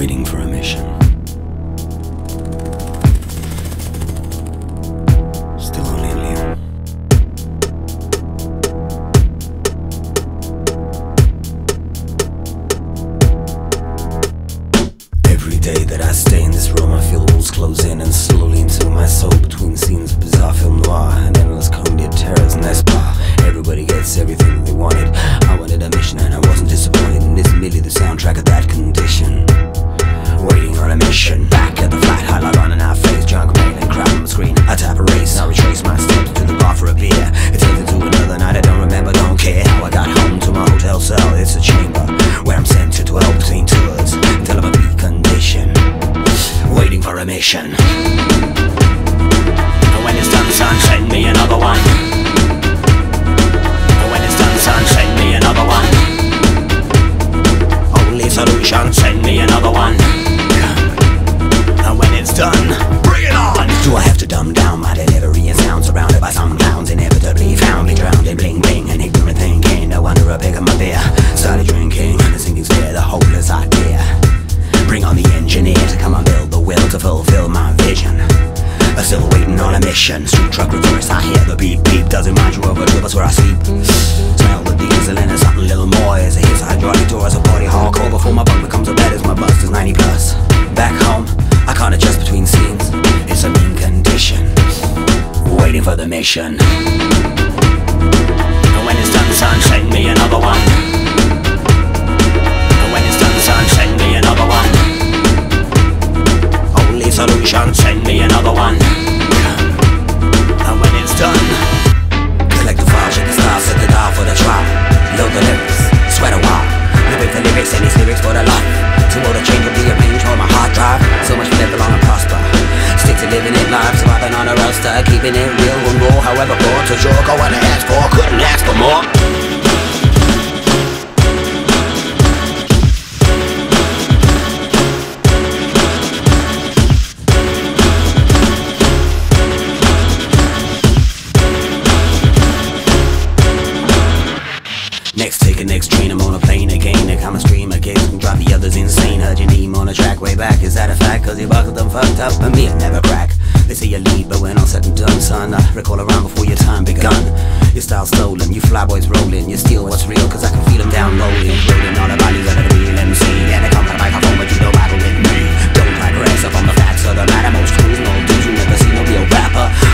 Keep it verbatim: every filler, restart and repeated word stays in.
waiting for a mission. Still only in Lyon. Every day that I stay in this room, I feel walls close in and slowly into my soul. Between scenes of bizarre film noir and endless comedy of terrors and Espa. Everybody gets everything that they wanted. I wanted a mission and I wasn't disappointed. And this is merely the soundtrack of that condition. Waiting on a mission. Back at the flat, highlight on and I face junk mail and crowd on the screen. I tap a race, I retrace my steps to the bar for a beer. It turns into another night, I don't remember, don't care how I got home to my hotel cell. It's a chamber where I'm sent to dwell between tours until I'm a peak condition. Waiting for a mission. And when it's done, son, send me another one. And when it's done, son, send me another one. Only solution, send me another one. And when it's done, bring it on! Do I have to dumb down my delivery and sound surrounded by some clowns inevitably found me drowned in bling bling and ignorant thinking? No wonder I pick up my beer, started drinking, and the sinking stare, the hopeless idea. Bring on the engineer to come and build the will to fulfill my vision. I'm still waiting on a mission. Street truck reverse, I hear the beep beep. Doesn't mind you over to us where I sleep. Smell the diesel and there's something a little more as it hits a hydraulic door as a body hardcore before my bunk becomes a bed as my bust is ninety plus. Back home, I can't adjust between scenes. It's a mean condition. Waiting for the mission. And when it's done, son, send me another one. And when it's done, son, send me another one. Only solution, send me another one. And when it's done, collect the file, check the style, set the dial for the trial. Load the lyrics, sweat a while. Live with the lyrics, and these lyrics for the life. To all the change will be arranged on my hard drive. So much live along and prosper. Stick to living it live, surviving on a roster. Keeping it real and raw, however poor. To sure, go on and ask for, couldn't ask for more. Next, take a next train, I'm on a plane again. I come a stream again, can drive the others insane. Heard your name on a track way back, is that a fact? Cause you buckled them fucked up, and me, I never crack. They say you lead, but when all said and done, son, I recall around before your time begun. Your style stolen, you flyboys rolling, you steal what's real, cause I can feel them downloading. Rolling all the values of the real M C, and they come to the microphone, but you don't battle with me. Don't digress up on the facts of the matter, most cruising old dudes who never seen a real rapper.